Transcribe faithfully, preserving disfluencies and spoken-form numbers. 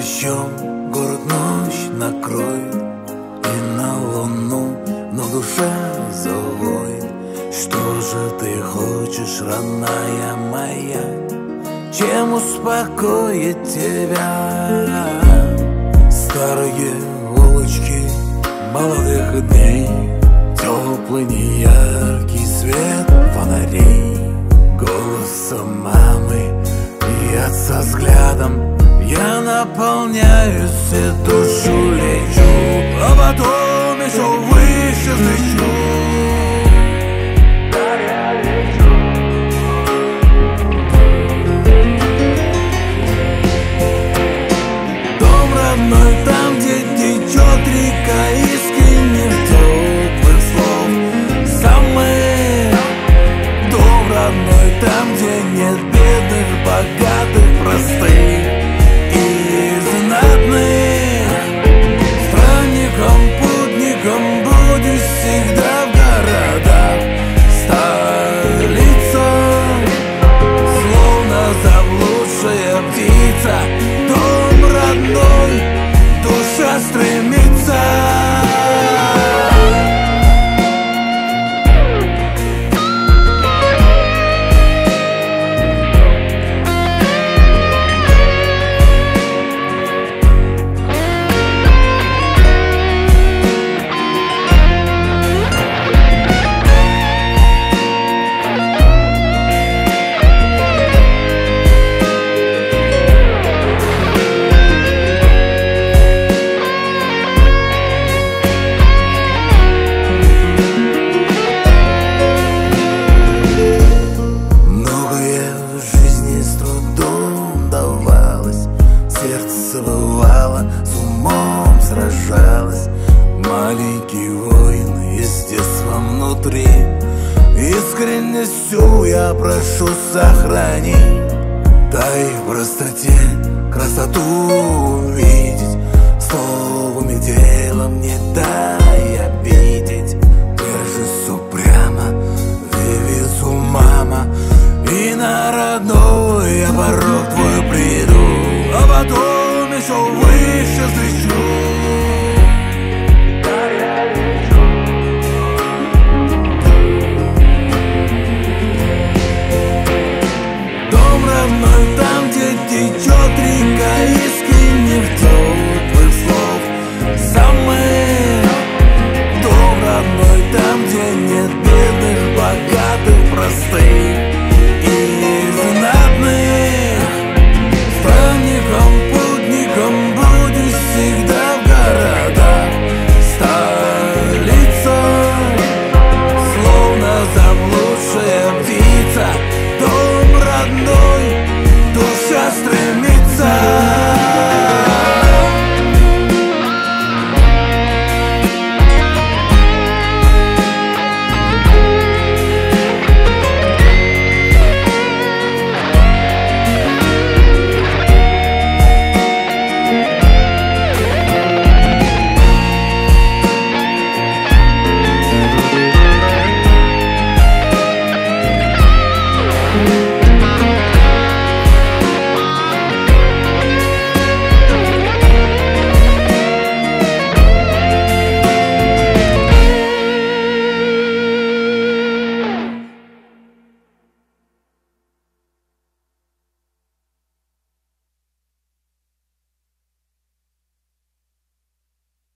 дождем город ночь накроет, и на луну на душе завоет. Что же ты хочешь, родная моя, чем успокоить тебя? Старые улочки молодых дней, теплый неяркий свет фонарей, голосом мамы и отца взглядом я наполняюсь и душу лечу, а потом еще выше взлечу. Дом родной, там, где течет река искренних теплых слов. Самый дом родной, там, где нет бедных, богатых, простых и знатных. Странником, путником будешь всегда в городах. Столица, словно заблудшая птица. Дом родной, душа стремится. Сердце бывало, с умом сражалось. Маленький воин из детства внутри. Искренностью я прошу, сохрани. Дай в простоте красоту увидеть, словом и делом не дай обидеть. Держись упрямо, девицу мама, и на родной я порог твой приду, а потом еще вы.